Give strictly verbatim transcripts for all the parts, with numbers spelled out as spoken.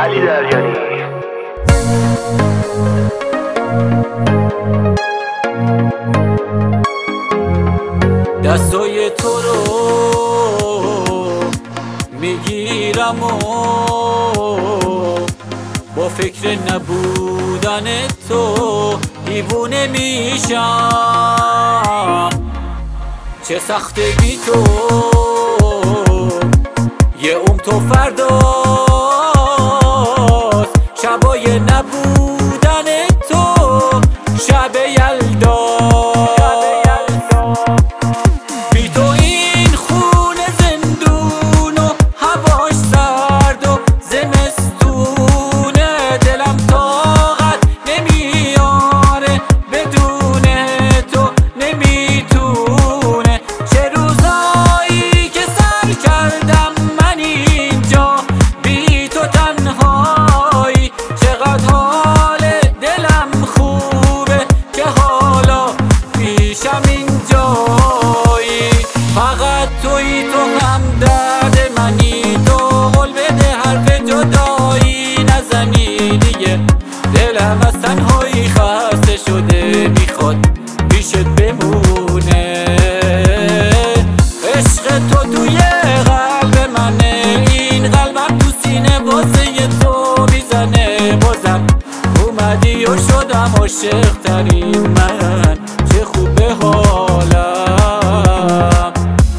علی دریانی. دستای تو رو میگیرم و با فکر نبودن تو دیوونه میشم. چه سخته بی تو یه عمر تو فرداست، شبای نبودن تو شب یلدا. بی تو این خونه زندون و هواش سرد و زمستونه، دلم طاقت نمیاره بدون تو نمیتونه. چه روزایی که سر کردم من اینجا بی تو تنهایی، چقدر حال دلم خوبه که حالا پیشم اینجایی. فقط تویی تو هم درد منی، تو قول بده حرف جدایی نزنی دیگه. دلم از تنهایی خسته شده میخواد پیشت بمونه. عشق تو توی قلب منه، این قلبم تو سینه واسه تو میزنه. بازم اومدی و شدم عاشق ترین من، چه خوب به حالم.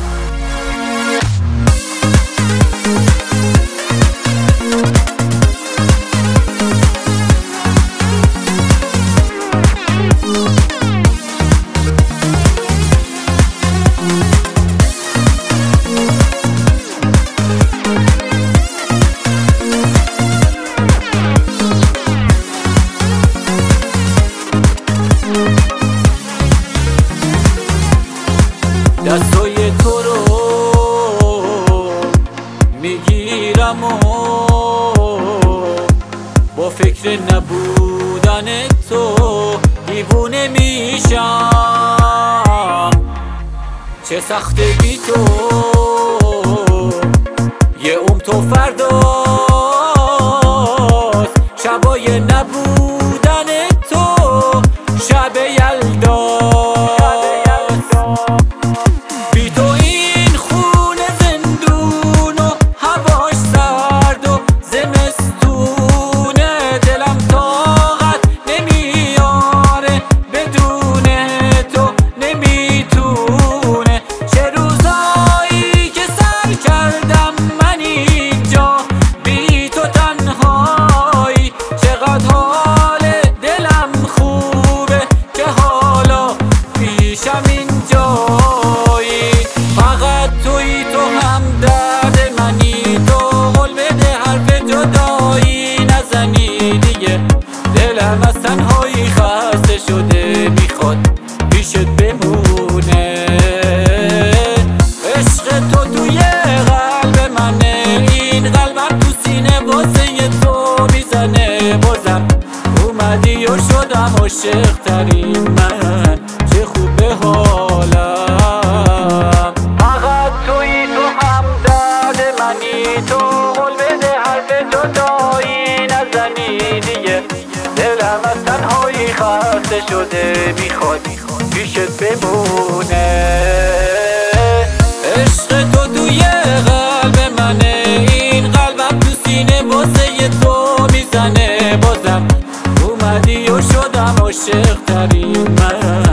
دستای تو رو میگیرم و با فکر نبودن تو دیوونه میشم. چه سخته بی تو یه عمر تو فرداست، شبای نبودن تو شب یلدا. بی تو این خونه زندون و هواش سرد و زمستونه، دلم طاقت نمیاره بدون تو نمیتونه. چه روزایی که سر کردم من اینجا بی تو تنهایی، چقدر حال دلم خوبه که حالا پیشم اینجایی. فقط تویی تو هم درد منی، تو قول بده حرف جدایی نزنی دیگه. دلم از تنهایی خسته شده میخواد پیشت بمونه. عشق تو توی قلب منه، این قلبم تو سینه واسه تو میزنه. بازم اومدی و شدم عاشق ترین من، چه خوب به حالم. فقط تویی تو هم درد منی، تو قول بده حرف جدایی نزنی دیگه. دلم از تنهایی خسته شده میخواد پیشت بمونه. عشق تو توی قلب منه، این قلبم تو سینه واسه تو میزنه. بازم اومدی و شدم عاشق ترین من.